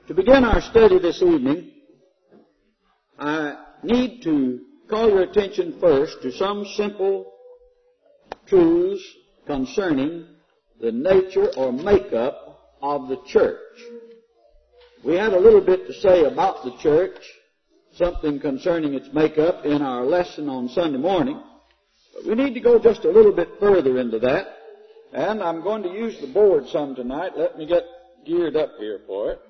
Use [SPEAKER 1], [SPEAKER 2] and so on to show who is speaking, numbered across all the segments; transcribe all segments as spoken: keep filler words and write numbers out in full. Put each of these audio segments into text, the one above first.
[SPEAKER 1] To begin our study this evening, I need to call your attention first to some simple truths concerning the nature or makeup of the church. We had a little bit to say about the church, something concerning its makeup in our lesson on Sunday morning. But we need to go just a little bit further into that. And I'm going to use the board some tonight. Let me get geared up here for it.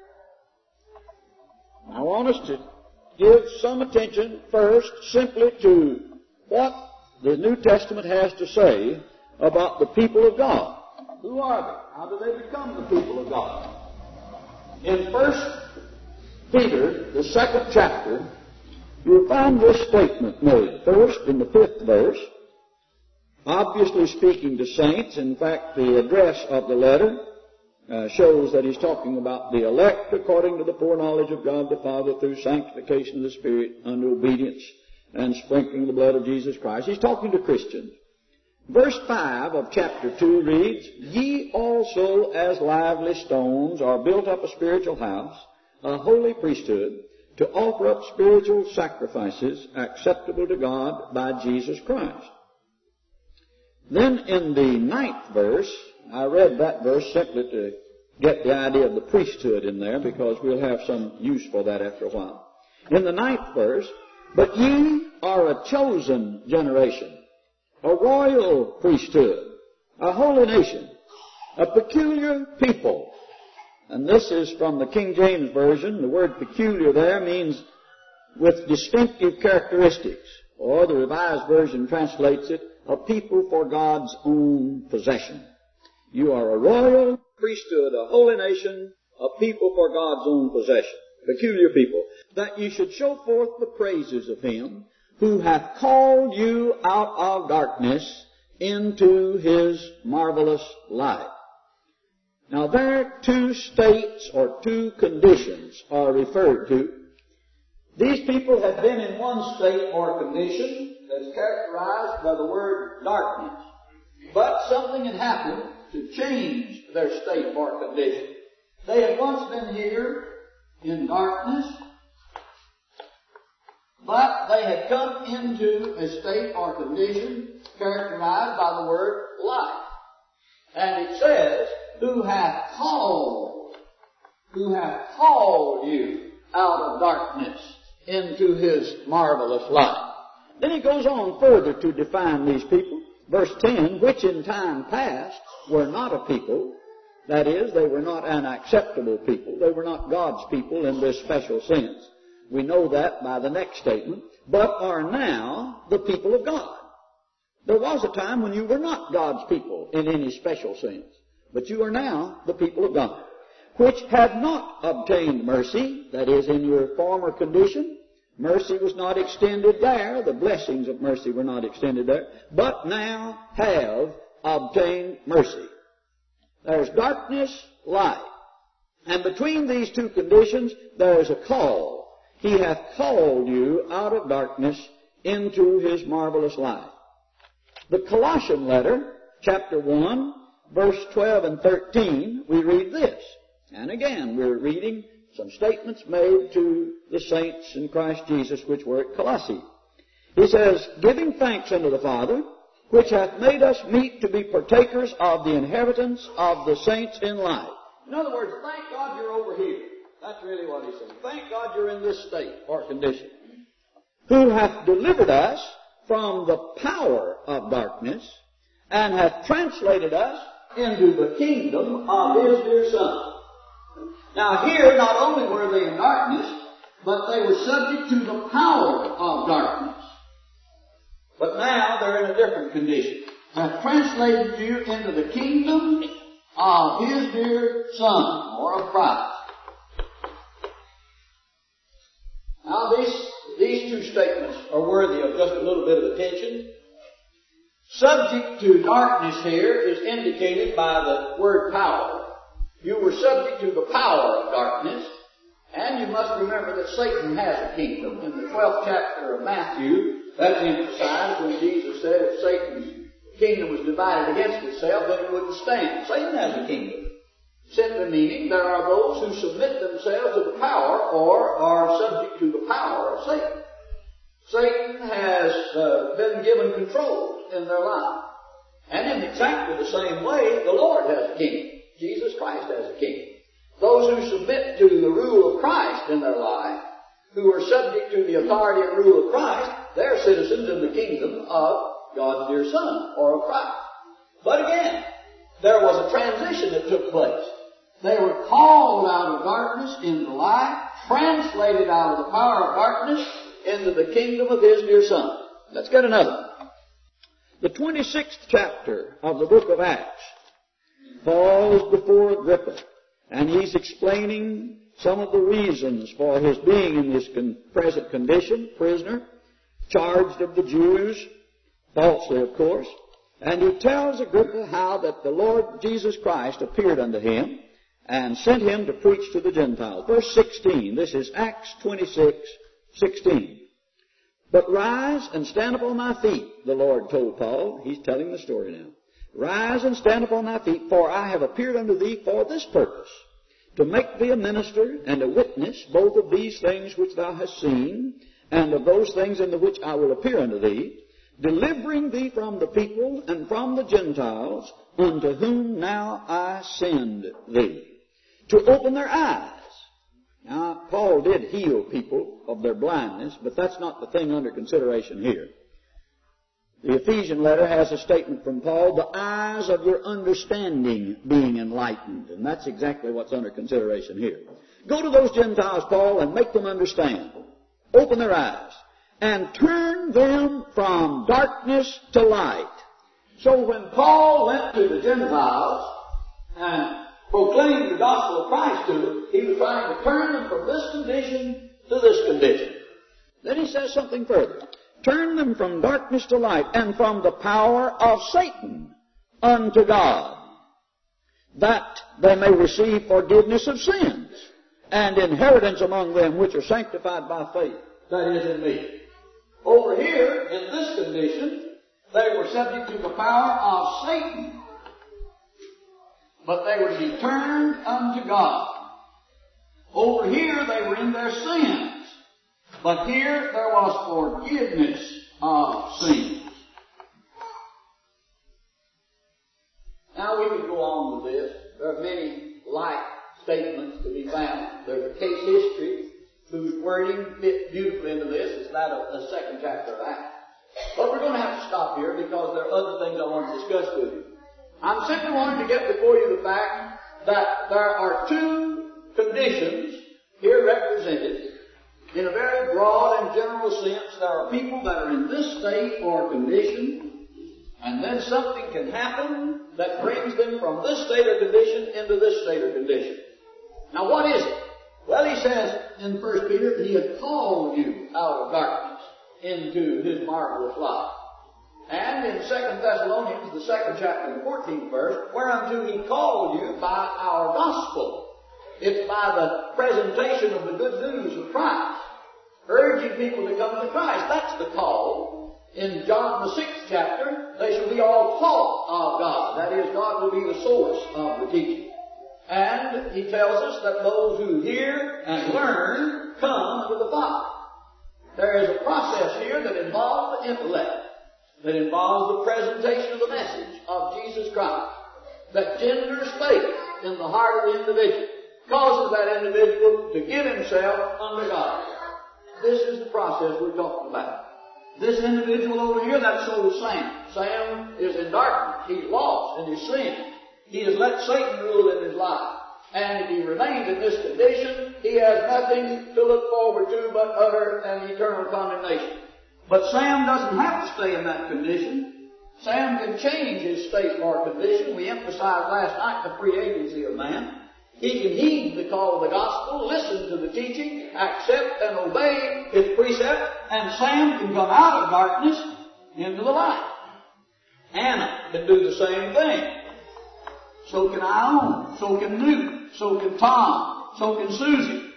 [SPEAKER 1] I want us to give some attention first simply to what the New Testament has to say about the people of God. Who are they? How do they become the people of God? In First Peter, the second chapter, you'll find this statement made. First, in the fifth verse, obviously speaking to saints. In fact, the address of the letter Uh, shows that he's talking about the elect according to the foreknowledge of God the Father through sanctification of the Spirit unto obedience and sprinkling the blood of Jesus Christ. He's talking to Christians. Verse five of chapter two reads, Ye also as lively stones are built up a spiritual house, a holy priesthood, to offer up spiritual sacrifices acceptable to God by Jesus Christ. Then in the ninth verse, I read that verse simply to get the idea of the priesthood in there because we'll have some use for that after a while. In the ninth verse, But ye are a chosen generation, a royal priesthood, a holy nation, a peculiar people. And this is from the King James Version. The word peculiar there means with distinctive characteristics, or the Revised Version translates it, a people for God's own possession. You are a royal priesthood, a holy nation, a people for God's own possession, peculiar people, that you should show forth the praises of Him who hath called you out of darkness into His marvelous light. Now there two states or two conditions are referred to. These people have been in one state or condition that's characterized by the word darkness. But something had happened to change their state or condition. They had once been here in darkness, but they had come into a state or condition characterized by the word light. And it says, who hath called, who hath called you out of darkness into His marvelous light. Then he goes on further to define these people. Verse ten, which in time past were not a people, that is, they were not an acceptable people. They were not God's people in this special sense. We know that by the next statement, but are now the people of God. There was a time when you were not God's people in any special sense, but you are now the people of God, which had not obtained mercy, that is, in your former condition. Mercy was not extended there. The blessings of mercy were not extended there. But now have obtained mercy. There's darkness, light. And between these two conditions, there is a call. He hath called you out of darkness into His marvelous light. The Colossian letter, chapter one, verse twelve and thirteen, we read this. And again, we're reading some statements made to the saints in Christ Jesus which were at Colossae. He says, giving thanks unto the Father, which hath made us meet to be partakers of the inheritance of the saints in light. In other words, thank God you're over here. That's really what he said. Thank God you're in this state or condition. Who hath delivered us from the power of darkness and hath translated us into the kingdom of His dear Son. Now here, not only were they in darkness, but they were subject to the power of darkness. But now they're in a different condition. Hath translated you into the kingdom of His dear Son, or of Christ. Now these, these two statements are worthy of just a little bit of attention. Subject to darkness here is indicated by the word power. You were subject to the power of darkness, and you must remember that Satan has a kingdom. In the twelfth chapter of Matthew, that's emphasized when Jesus said if Satan's kingdom was divided against itself, then it wouldn't stand. Satan has a kingdom. Simply meaning there are those who submit themselves to the power or are subject to the power of Satan. Satan has uh, been given control in their life. And in exactly the same way, the Lord has a king. Jesus Christ has a king. Those who submit to the rule of Christ in their life, who are subject to the authority and rule of Christ, they're citizens in the kingdom of God's dear Son, or of Christ. But again, there was a transition that took place. They were called out of darkness into light, translated out of the power of darkness into the kingdom of His dear Son. Let's get another. The twenty-sixth chapter of the book of Acts. Paul is before Agrippa, and he's explaining some of the reasons for his being in this con- present condition, prisoner, charged of the Jews, falsely of course. And he tells Agrippa how that the Lord Jesus Christ appeared unto him and sent him to preach to the Gentiles. Verse sixteen, this is Acts twenty-six, sixteen. But rise and stand upon thy feet, the Lord told Paul. He's telling the story now. Rise and stand upon thy feet, for I have appeared unto thee for this purpose, to make thee a minister and a witness both of these things which thou hast seen, and of those things in the which I will appear unto thee, delivering thee from the people and from the Gentiles, unto whom now I send thee, to open their eyes. Now, Paul did heal people of their blindness, but that's not the thing under consideration here. The Ephesian letter has a statement from Paul, the eyes of your understanding being enlightened. And that's exactly what's under consideration here. Go to those Gentiles, Paul, and make them understand. Open their eyes. And turn them from darkness to light. So when Paul went to the Gentiles and proclaimed the gospel of Christ to them, he was trying to turn them from this condition to this condition. Then he says something further. Turn them from darkness to light, and from the power of Satan unto God, that they may receive forgiveness of sins, and inheritance among them which are sanctified by faith, that is in me. Over here, in this condition, they were subject to the power of Satan, but they were to be turned unto God. Over here, they were in their sins. But here there was forgiveness of sins. Now we could go on with this. There are many like statements to be found. There's a case history whose wording fits beautifully into this. It's that of the second chapter of Acts. But we're going to have to stop here because there are other things I want to discuss with you. I'm simply wanting to get before you the fact that there are two conditions here represented. In a very broad and general sense, there are people that are in this state or condition, and then something can happen that brings them from this state or condition into this state or condition. Now what is it? Well, he says in First Peter, He had called you out of darkness into His marvelous light. And in Second Thessalonians, the second chapter and fourteenth verse, whereunto He called you by our gospel. It's by the presentation of the good news of Christ, urging people to come to Christ. That's the call. In John the sixth chapter, they shall be all taught of God. That is, God will be the source of the teaching. And he tells us that those who hear and learn come to the Father. There is a process here that involves the intellect, that involves the presentation of the message of Jesus Christ, that genders faith in the heart of the individual, causes that individual to give himself unto God. This is the process we're talking about. This individual over here, that's old Sam. Sam is in darkness. He's lost in his sin. He has let Satan rule in his life. And if he remains in this condition, he has nothing to look forward to but utter and eternal condemnation. But Sam doesn't have to stay in that condition. Sam can change his state or condition. We emphasized last night the free agency of man. He can heed the call of the gospel, listen to the teaching, accept and obey its precept, and Sam can come out of darkness into the light. Anna can do the same thing. So can Ione. So can Newt. So can Tom. So can Susie.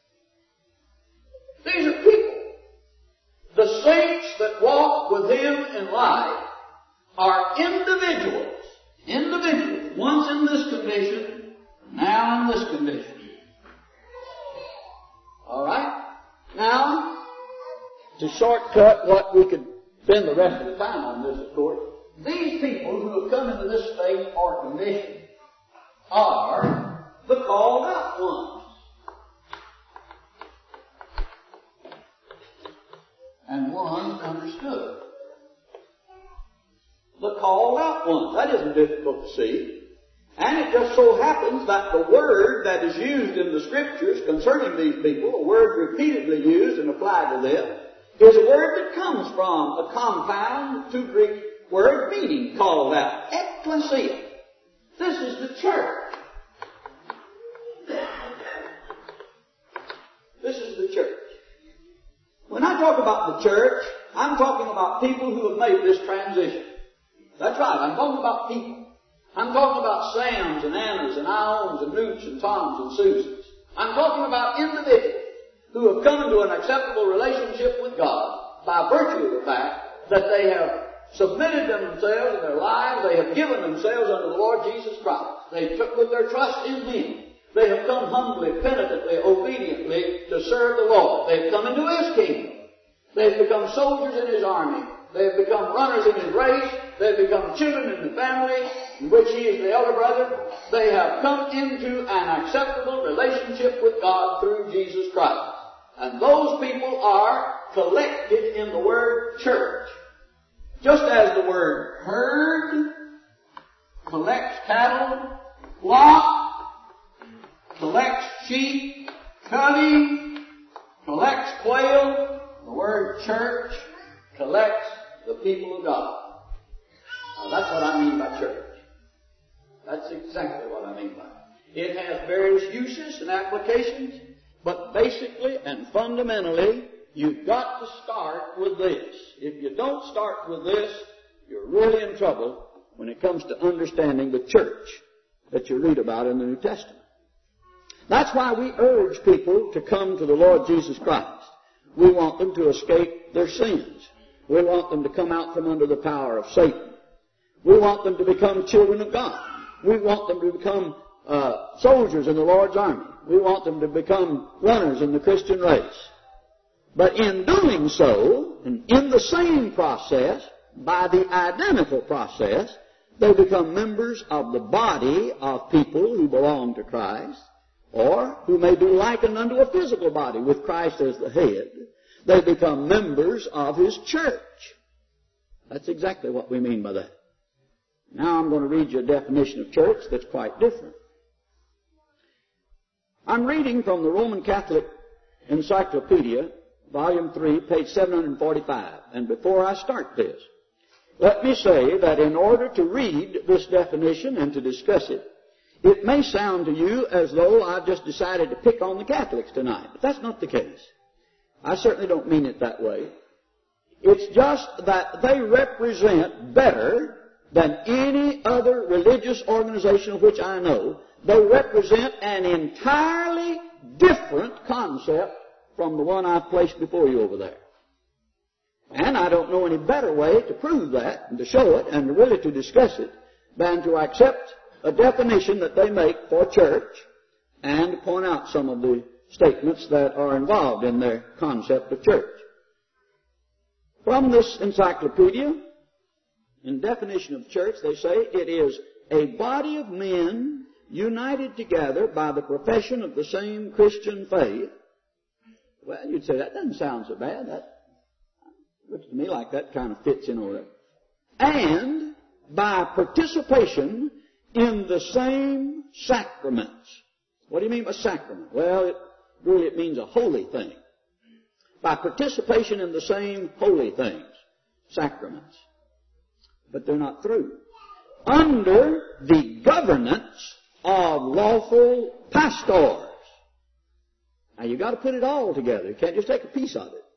[SPEAKER 1] These are people. The saints that walk with Him in life are individuals. Individuals. Once in this condition, Now in this condition. All right? Now, to shortcut what we could spend the rest of the time on this, of course, these people who have come into this state or condition are the called out ones. And ones understood. The called out ones. That isn't difficult to see. And it just so happens that the word that is used in the Scriptures concerning these people, a word repeatedly used and applied to them, is a word that comes from a compound two Greek word meaning called out. Ecclesia. This is the church. This is the church. When I talk about the church, I'm talking about people who have made this transition. That's right, I'm talking about people. I'm talking about Sams and Annas and Ioms and Newts and Toms and Susans. I'm talking about individuals who have come into an acceptable relationship with God by virtue of the fact that they have submitted themselves and their lives, they have given themselves unto the Lord Jesus Christ. They took put their trust in Him. They have come humbly, penitently, obediently to serve the Lord. They've come into His kingdom. They've become soldiers in His army. They've become runners in His race. They've become children in the family in which He is the elder brother. They have come into an acceptable relationship with God through Jesus Christ. And those people are collected in the word church. Just as the word herd collects cattle, flock, collects sheep, covey, collects quail, the word church collects the people of God. Now that's what I mean by church. That's exactly what I mean by it. It has various uses and applications, but basically and fundamentally, you've got to start with this. If you don't start with this, you're really in trouble when it comes to understanding the church that you read about in the New Testament. That's why we urge people to come to the Lord Jesus Christ. We want them to escape their sins. We want them to come out from under the power of Satan. We want them to become children of God. We want them to become uh, soldiers in the Lord's army. We want them to become runners in the Christian race. But in doing so, and in the same process, by the identical process, they become members of the body of people who belong to Christ, or who may be likened unto a physical body with Christ as the head. They become members of His church. That's exactly what we mean by that. Now I'm going to read you a definition of church that's quite different. I'm reading from the Roman Catholic Encyclopedia, Volume three, page seven hundred forty-five. And before I start this, let me say that in order to read this definition and to discuss it, it may sound to you as though I've just decided to pick on the Catholics tonight. But that's not the case. I certainly don't mean it that way. It's just that they represent better than any other religious organization of which I know. They represent an entirely different concept from the one I've placed before you over there. And I don't know any better way to prove that and to show it and really to discuss it than to accept a definition that they make for church and point out some of the statements that are involved in their concept of church. From this encyclopedia, in definition of church, they say it is a body of men united together by the profession of the same Christian faith. Well, you'd say that doesn't sound so bad. That looks to me like that kind of fits in over there. And by participation in the same sacraments. What do you mean by sacrament? Well, it, really it means a holy thing. By participation in the same holy things, sacraments. But they're not through. Under the governance of lawful pastors. Now you've got to put it all together. You can't just take a piece of it.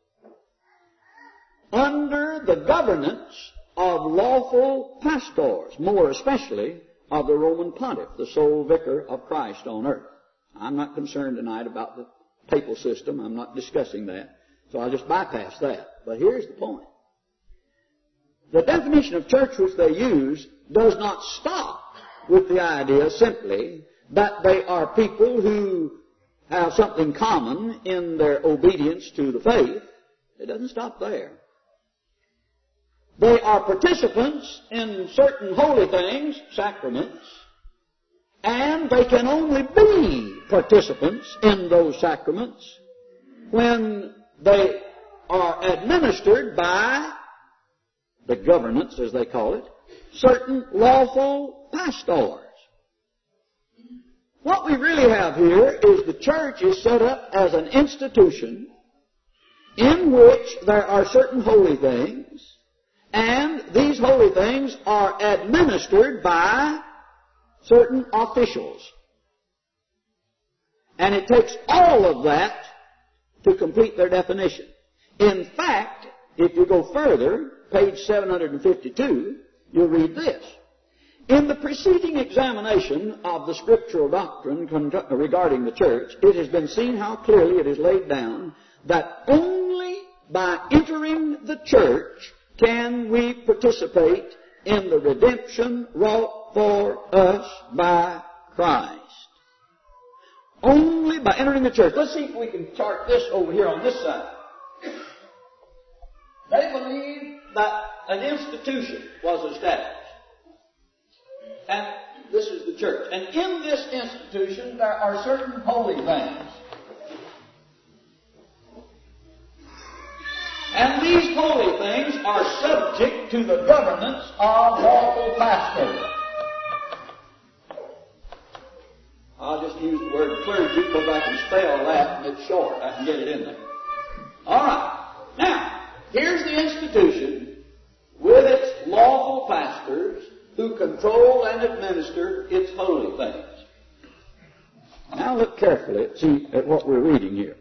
[SPEAKER 1] Under the governance of lawful pastors, more especially of the Roman Pontiff, the sole vicar of Christ on earth. I'm not concerned tonight about the papal system. I'm not discussing that. So I'll just bypass that. But here's the point. The definition of church which they use does not stop with the idea simply that they are people who have something common in their obedience to the faith, it doesn't stop there. They are participants in certain holy things, sacraments, and they can only be participants in those sacraments when they are administered by the governance, as they call it, certain lawful pastors. What we really have here is the church is set up as an institution in which there are certain holy things, and these holy things are administered by certain officials. And it takes all of that to complete their definition. In fact, if you go further, page seven hundred fifty-two, you'll read this. In the preceding examination of the scriptural doctrine regarding the church, it has been seen how clearly it is laid down that only by entering the church can we participate in the redemption wrought for us by Christ. Only by entering the church. Let's see if we can chart this over here on this side. They believe that an institution was established. And this is the church. And in this institution there are certain holy things. And these holy things are subject to the governance of lawful pastors. I'll just use the word clergy because I can spell that and it's short. I can get it in there. All right. Now, here's the institution with its lawful pastors who control and administer its holy things. Now look carefully at, see, at what we're reading here.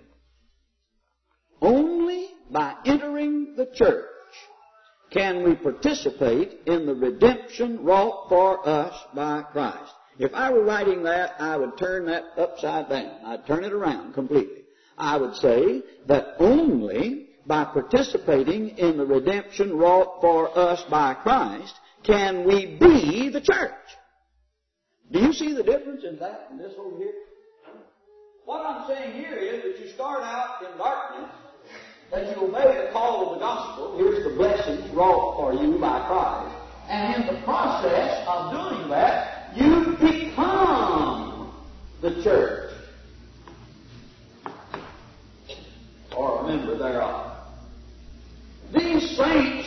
[SPEAKER 1] Only by entering the church can we participate in the redemption wrought for us by Christ. If I were writing that, I would turn that upside down. I'd turn it around completely. I would say that only by participating in the redemption wrought for us by Christ can we be the church. Do you see the difference in that and this over here? What I'm saying here is that you start out in darkness, that you obey the call of the gospel. Here's the blessings wrought for you by Christ. And in the process of doing that, you become the church, or a member thereof. These saints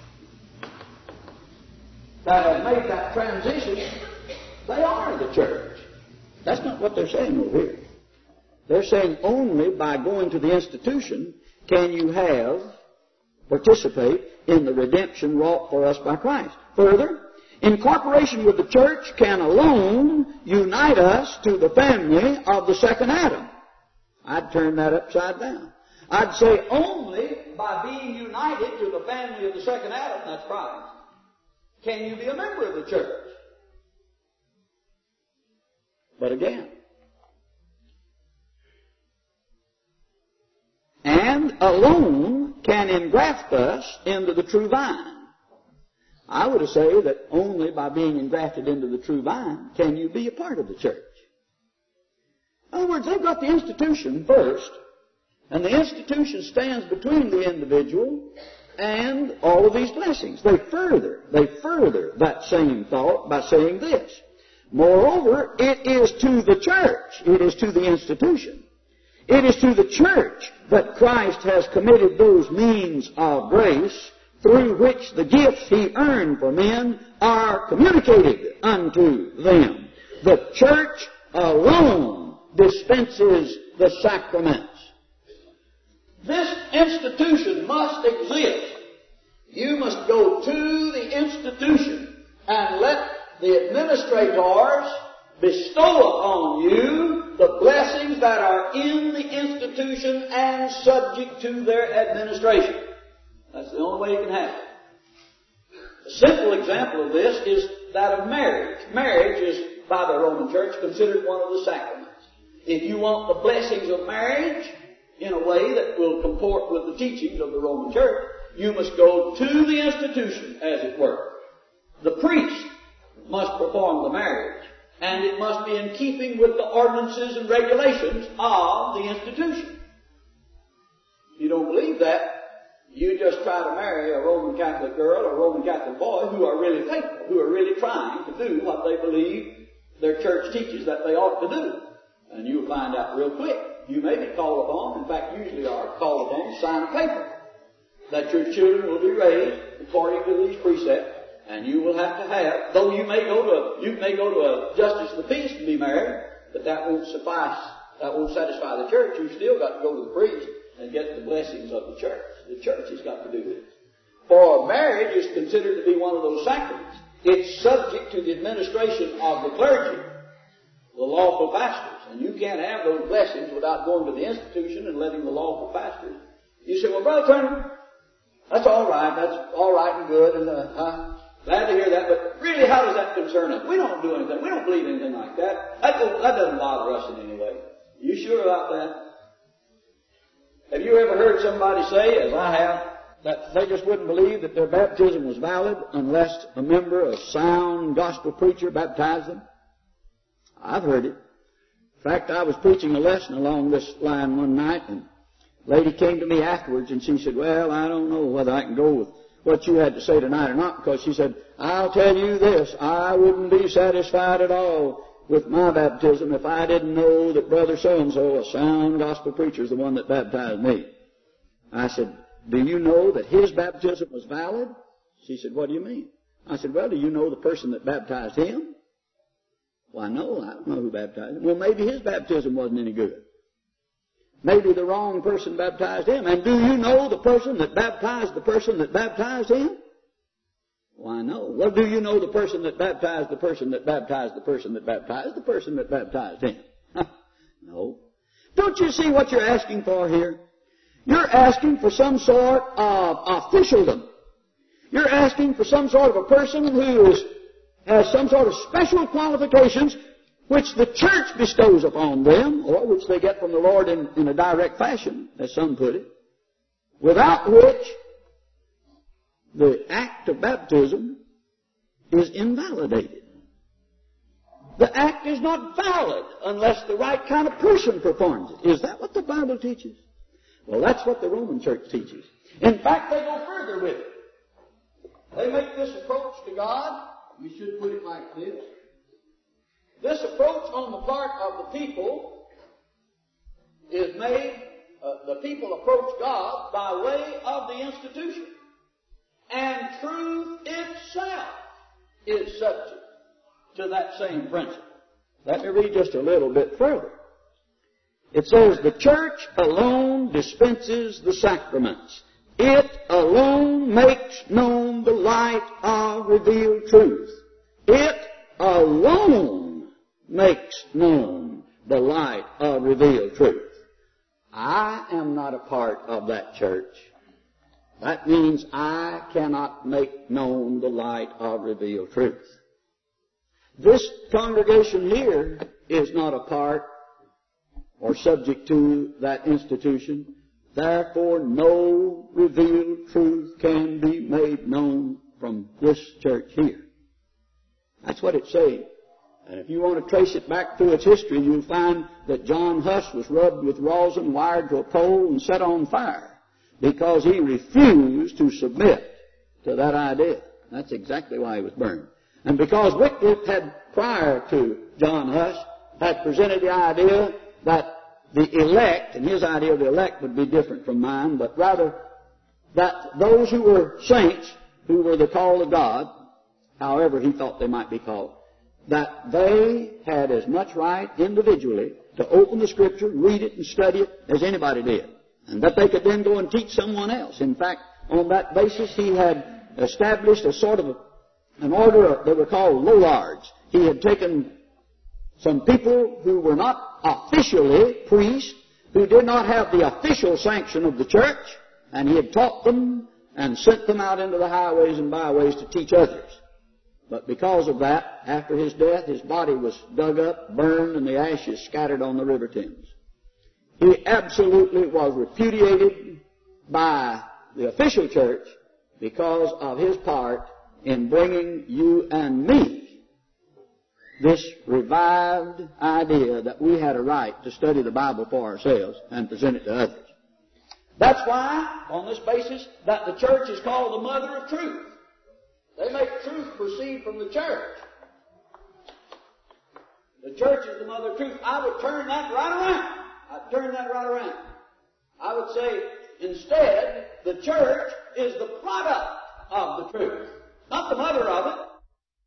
[SPEAKER 1] that have made that transition, they are the church. That's not what they're saying over here. They're saying only by going to the institution can you have, participate in the redemption wrought for us by Christ. Further, incorporation with the church can alone unite us to the family of the second Adam. I'd turn that upside down. I'd say only by being united to the family of the second Adam, that's Christ, can you be a member of the church. But again, and alone can engraft us into the true vine. I would say that only by being engrafted into the true vine can you be a part of the church. In other words, they've got the institution first, and the institution stands between the individual and all of these blessings. They further, they further that same thought by saying this. Moreover, it is to the church, it is to the institution, it is to the church that Christ has committed those means of grace through which the gifts He earned for men are communicated unto them. The church alone dispenses the sacraments. This institution must exist. You must go to the institution and let the administrators bestow upon you the blessings that are in the institution and subject to their administration. That's the only way you can have it. A simple example of this is that of marriage. Marriage is, by the Roman Church, considered one of the sacraments. If you want the blessings of marriage in a way that will comport with the teachings of the Roman Church, you must go to the institution, as it were. The priest must perform the marriage, And it must be in keeping with the ordinances and regulations of the institution. If you don't believe that, you just try to marry a Roman Catholic girl or a Roman Catholic boy who are really faithful, who are really trying to do what they believe their church teaches that they ought to do. And you'll find out real quick. You may be called upon, in fact usually are called upon to sign a paper that your children will be raised according to these precepts. And you will have to have, though you may go to, you may go to a justice of the peace to be married, but that won't suffice, that won't satisfy the church. You've still got to go to the priest and get the blessings of the church. The church has got to do this. For marriage is considered to be one of those sacraments. It's subject to the administration of the clergy, the lawful pastors. And you can't have those blessings without going to the institution and letting the lawful pastors. You say, well, Brother Turner, that's all right. That's all right and good. And, uh, huh? Glad to hear that, but really, how does that concern us? We don't do anything. We don't believe anything like that. That, that doesn't bother us in any way. Are you sure about that? Have you ever heard somebody say, as I have, that they just wouldn't believe that their baptism was valid unless a member, a sound gospel preacher baptized them? I've heard it. In fact, I was preaching a lesson along this line one night, and a lady came to me afterwards, and she said, well, I don't know whether I can go with what you had to say tonight or not, because she said, I'll tell you this, I wouldn't be satisfied at all with my baptism if I didn't know that Brother so-and-so, a sound gospel preacher, is the one that baptized me. I said, do you know that his baptism was valid? She said, what do you mean? I said, well, do you know the person that baptized him? Why, no, I don't know who baptized him. Well, maybe his baptism wasn't any good. Maybe the wrong person baptized him. And do you know the person that baptized the person that baptized him? Why, no. Well, do you know the person that baptized the person that baptized the person that baptized the person that baptized him? No. Don't you see what you're asking for here? You're asking for some sort of officialdom. You're asking for some sort of a person who is, has some sort of special qualifications which the church bestows upon them, or which they get from the Lord in, in a direct fashion, as some put it, without which the act of baptism is invalidated. The act is not valid unless the right kind of person performs it. Is that what the Bible teaches? Well, that's what the Roman Church teaches. In fact, they go further with it. They make this approach to God. We should put it like this. This approach on the part of the people is made, uh, the people approach God by way of the institution. And truth itself is subject to that same principle. Let me read just a little bit further. It says, the church alone dispenses the sacraments. It alone makes known the light of revealed truth. It alone makes known the light of revealed truth. I am not a part of that church. That means I cannot make known the light of revealed truth. This congregation here is not a part or subject to that institution. Therefore, no revealed truth can be made known from this church here. That's what it's saying. And if you want to trace it back through its history, you'll find that John Huss was rubbed with rosin, wired to a pole, and set on fire because he refused to submit to that idea. That's exactly why he was burned. And because Wycliffe had, prior to John Huss, had presented the idea that the elect, and his idea of the elect would be different from mine, but rather that those who were saints, who were the called of God, however he thought they might be called, that they had as much right individually to open the Scripture, read it, and study it as anybody did. And that they could then go and teach someone else. In fact, on that basis, he had established a sort of a, an order of, they were called Lollards. He had taken some people who were not officially priests, who did not have the official sanction of the church, and he had taught them and sent them out into the highways and byways to teach others. But because of that, after his death, his body was dug up, burned, and the ashes scattered on the river Thames. He absolutely was repudiated by the official church because of his part in bringing you and me this revived idea that we had a right to study the Bible for ourselves and present it to others. That's why, on this basis, that the church is called the mother of truth. They make truth proceed from the church. The church is the mother of truth. I would turn that right around. I'd turn that right around. I would say, instead, the church is the product of the truth. Not the mother of it.